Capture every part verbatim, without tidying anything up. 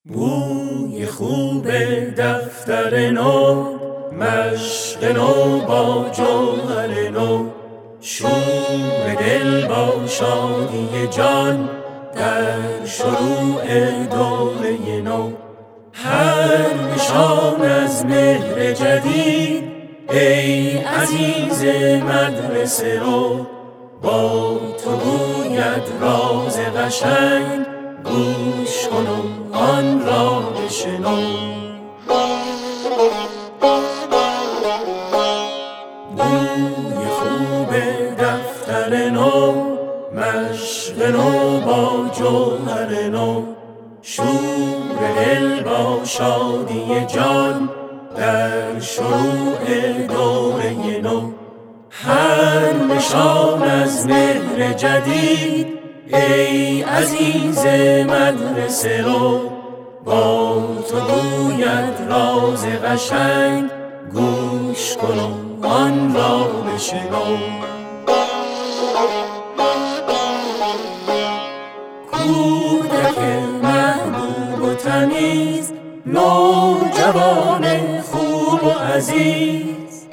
بوی خوب دفتر نو، مشق نو با جوهر نو، شور دل با شادی جان در شروع دوره نو. هر نشان از مهر جدید ای عزیز مدرسه رو، با تو گوید راز قشنگ گوش کن و آن را بشنو. بوی خوب دفتر نو، مشق نو با جوهر نو، شور دل با شادی جان در شروع دوره نو. هر نشان از مهر جدید ای عزیز مدرسه رو، با تو گوید راز قشنگ گوش کن و آن را بشنو. کودک محبوب و تمیز، نوجوان خوب و عزیز،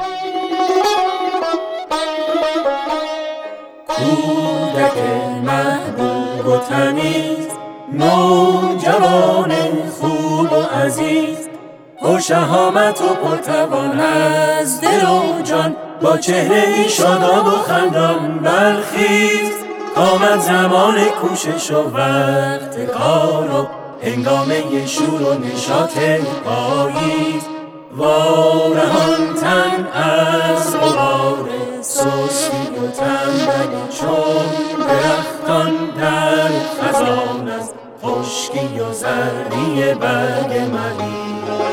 کودک محبوب و تمیز، نوجوان خوب و عزیز، پر شهامت و پرتوان از دل و جان، با چهره شاداب و خندان برخیز. آمد زمان کوشش و وقت کار و هنگامه شور و نشاط پاییز. وارهان تن از غبار سستی و تنبلی، چون درختان در خزان از خشکی و زردی برگ ملی.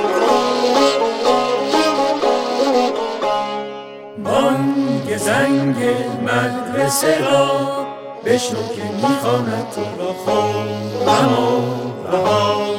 بانگ زنگ مدرسه را بشنو که میخواند تو را خورم و رها.